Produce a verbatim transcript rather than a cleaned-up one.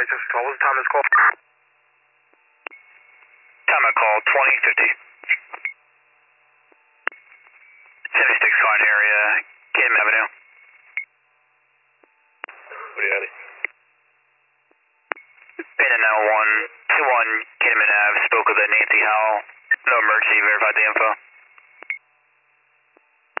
twenty-six call. What's the time of this call? Time of call, twenty fifty. seventy-six Fine area, Kim Avenue. What do you have? Pin in L one, two one Kinnaman Ave, spoke with Nancy Howell. No emergency, verified the info.